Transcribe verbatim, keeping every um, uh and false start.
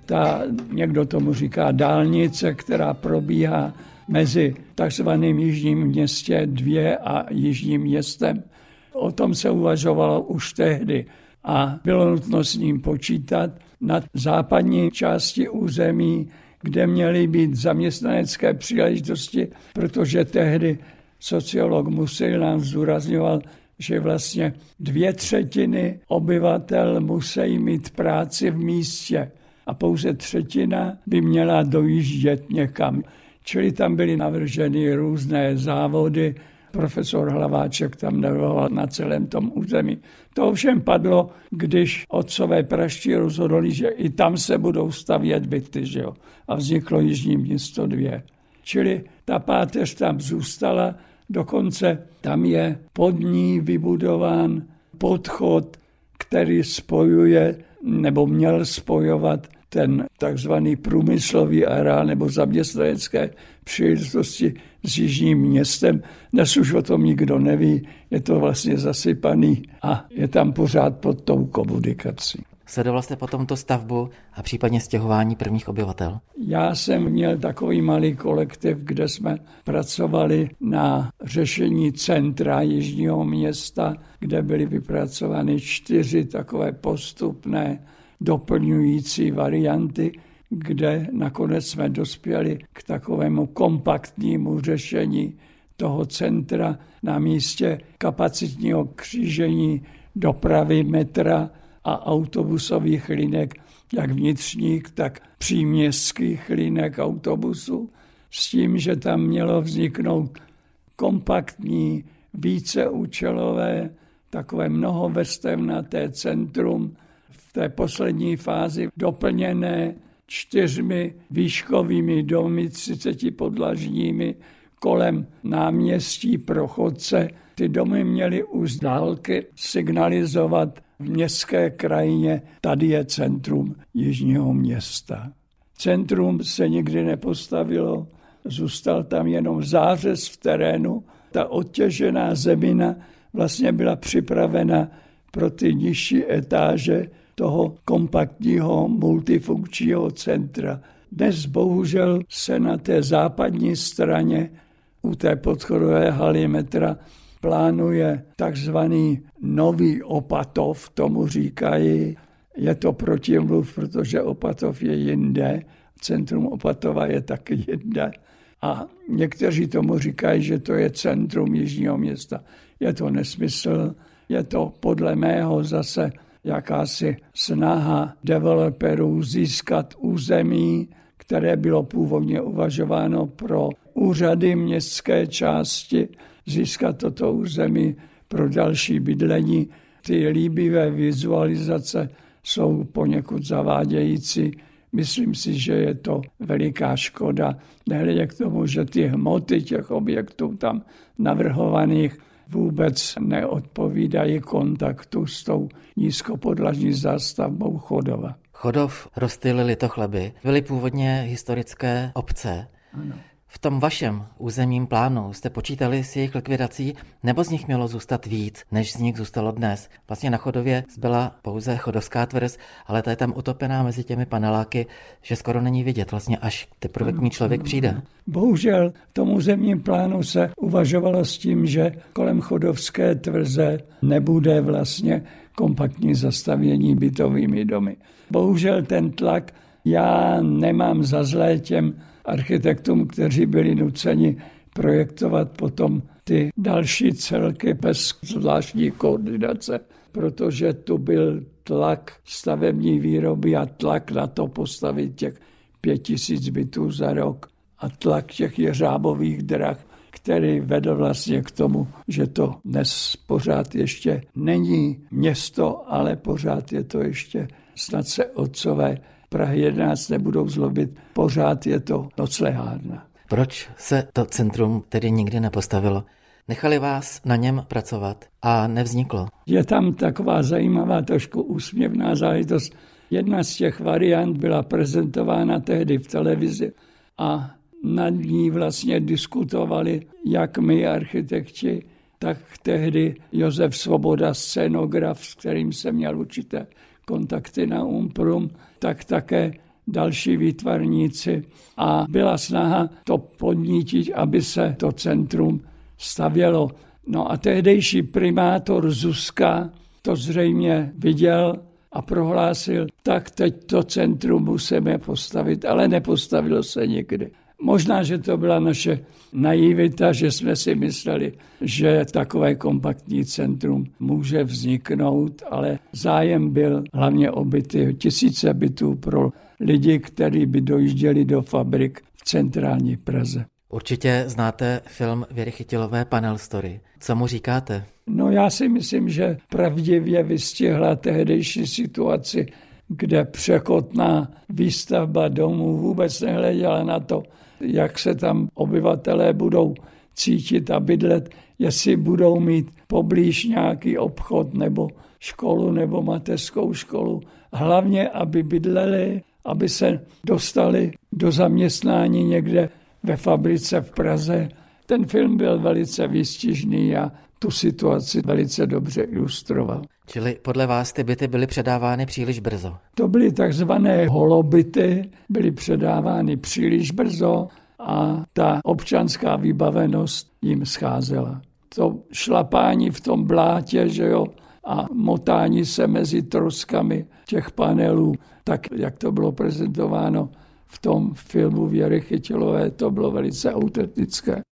ta, někdo tomu říká dálnice, která probíhá mezi takzvaným Jižním Městě dvě a Jižním Městem. O tom se uvažovalo už tehdy a bylo nutno s ním počítat. Na západní části území, kde měly být zaměstnanecké příležitosti, protože tehdy sociolog Musil nám zdůrazňoval, že vlastně dvě třetiny obyvatel musí mít práci v místě a pouze třetina by měla dojíždět někam. Čili tam byly navrženy různé závody, profesor Hlaváček tam navrhoval na celém tom území. To ovšem padlo, když otcové praští rozhodli, že i tam se budou stavět byty, že jo? A vzniklo Jižní Město dvě. Čili ta páteř tam zůstala, dokonce tam je pod ní vybudován podchod, který spojuje, nebo měl spojovat ten takzvaný průmyslový areál nebo zaměstnanecké příležitosti s Jižním Městem. Dnes už o tom nikdo neví, je to vlastně zasypaný a je tam pořád pod tou komunikací. Sledoval jste potom tu stavbu a případně stěhování prvních obyvatel? Já jsem měl takový malý kolektiv, kde jsme pracovali na řešení centra Jižního Města, kde byly vypracovány čtyři takové postupné doplňující varianty, kde nakonec jsme dospěli k takovému kompaktnímu řešení toho centra na místě kapacitního křížení dopravy metra a autobusových linek, jak vnitřních, tak příměstských linek autobusů, s tím, že tam mělo vzniknout kompaktní, víceúčelové, takové mnohovrstevnaté centrum, v té poslední fázi doplněné čtyřmi výškovými domy, třicetipodlažními, kolem náměstí pro chodce. Ty domy měly už z dálky signalizovat v městské krajině, tady je centrum Jižního Města. Centrum se nikdy nepostavilo, zůstal tam jenom zářez v terénu. Ta odtěžená zemina vlastně byla připravena pro ty nižší etáže toho kompaktního multifunkčního centra. Dnes bohužel se na té západní straně u té podchodové haly metra plánuje takzvaný nový Opatov, tomu říkají. Je to protimluv, protože Opatov je jinde, centrum Opatova je taky jinde. A někteří tomu říkají, že to je centrum Jižního Města. Je to nesmysl, je to podle mého zase jakási snaha developerů získat území, které bylo původně uvažováno pro úřady městské části, získat toto území pro další bydlení. Ty líbivé vizualizace jsou poněkud zavádějící. Myslím si, že je to veliká škoda, nehledě k tomu, že ty hmoty těch objektů tam navrhovaných vůbec neodpovídají kontaktu s tou nízkopodlažní zástavbou Chodova. Chodov, Rostýly, Litochleby byly původně historické obce. Ano. V tom vašem územním plánu jste počítali s jejich likvidací, nebo z nich mělo zůstat víc, než z nich zůstalo dnes? Vlastně na Chodově zbyla pouze chodovská tvrz, ale ta je tam utopená mezi těmi paneláky, že skoro není vidět, vlastně až teprve k ní člověk přijde. Bohužel v tom územním plánu se uvažovalo s tím, že kolem chodovské tvrze nebude vlastně kompaktní zastavění bytovými domy. Bohužel ten tlak já nemám za zlé těm architektům, kteří byli nuceni projektovat potom ty další celky bez zvláštní koordinace, protože tu byl tlak stavební výroby a tlak na to postavit těch pět tisíc bytů za rok a tlak těch jeřábových drah, který vedl vlastně k tomu, že to dnes pořád ještě není město, ale pořád je to ještě, snad se otcové Prahy jedenáct nebudou zlobit, pořád je to noclehárna. Proč se to centrum tedy nikdy nepostavilo? Nechali vás na něm pracovat a nevzniklo? Je tam taková zajímavá, trošku úsměvná záležitost. Jedna z těch variant byla prezentována tehdy v televizi a nad ní vlastně diskutovali jak my architekti, tak tehdy Josef Svoboda, scénograf, s kterým jsem měl určité kontakty na Umprum, tak také další výtvarníci a byla snaha to podnítit, aby se to centrum stavělo. No a tehdejší primátor Zuzka to zřejmě viděl a prohlásil, tak teď to centrum musíme postavit, ale nepostavilo se nikdy. Možná, že to byla naše naivita, že jsme si mysleli, že takové kompaktní centrum může vzniknout, ale zájem byl hlavně o byty, tisíce bytů pro lidi, kteří by dojížděli do fabrik v centrální Praze. Určitě znáte film Věry Chytilové Panel Story. Co mu říkáte? No já si myslím, že pravdivě vystihla tehdejší situaci, kde překotná výstavba domů vůbec nehleděla na to, jak se tam obyvatelé budou cítit a bydlet, jestli budou mít poblíž nějaký obchod nebo školu nebo mateřskou školu. Hlavně, aby bydleli, aby se dostali do zaměstnání někde ve fabrice v Praze. Ten film byl velice výstižný a tu situaci velice dobře ilustroval. Čili podle vás ty byty byly předávány příliš brzo? To byly takzvané holobyty, byly předávány příliš brzo a ta občanská vybavenost jim scházela. To šlapání v tom blátě, že jo, a motání se mezi troskami těch panelů, tak jak to bylo prezentováno v tom filmu Věry Chytilové, to bylo velice autentické.